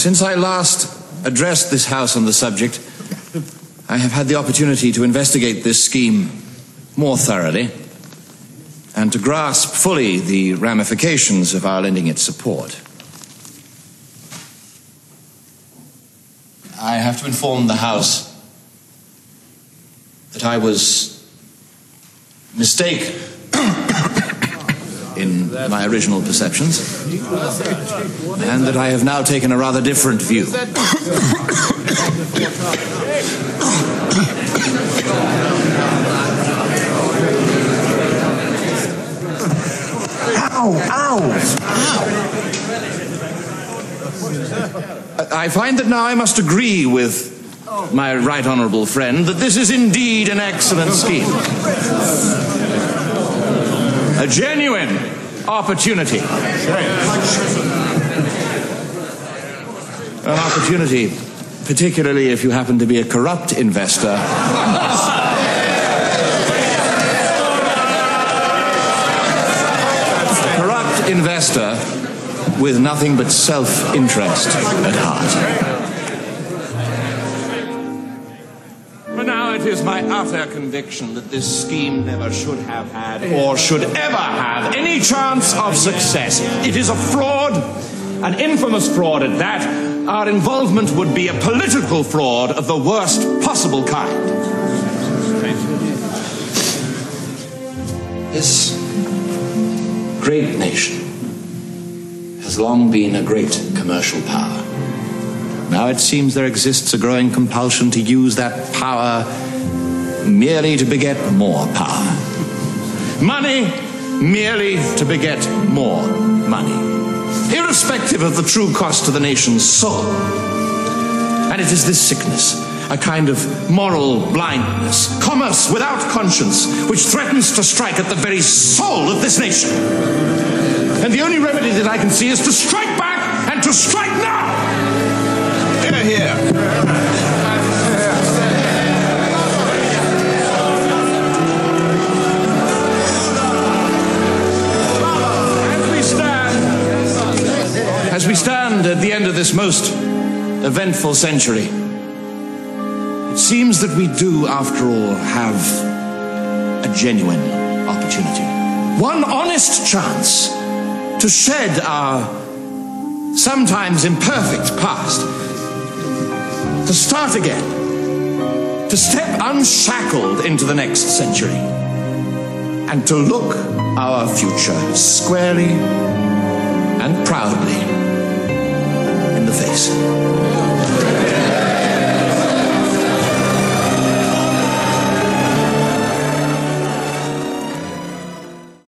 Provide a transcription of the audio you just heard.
Since I last addressed this House on the subject, I have had the opportunity to investigate this scheme more thoroughly and to grasp fully the ramifications of our lending it support. I have to inform the House that I was mistaken in my original perceptions, and that I have now taken a rather different view. I find that now I must agree with my right honourable friend that this is indeed an excellent scheme. A genuine opportunity. An opportunity, particularly if you happen to be a corrupt investor. A corrupt investor with nothing but self-interest at heart. But now it is my utter conviction that this scheme never should have had, or should ever have, any chance of success. It is a fraud, an infamous fraud at that. Our involvement would be a political fraud of the worst possible kind. This great nation has long been a great commercial power. Now it seems there exists a growing compulsion to use that power merely to beget more power. Money merely to beget more money, irrespective of the true cost to the nation's soul. And it is this sickness, a kind of moral blindness, commerce without conscience, which threatens to strike at the very soul of this nation. And the only remedy that I can see is to strike back, and to strike now! Here. As we stand at the end of this most eventful century, it seems that we do, after all, have a genuine opportunity. One honest chance to shed our sometimes imperfect past, to start again, to step unshackled into the next century, and to look our future squarely and proudly in the face.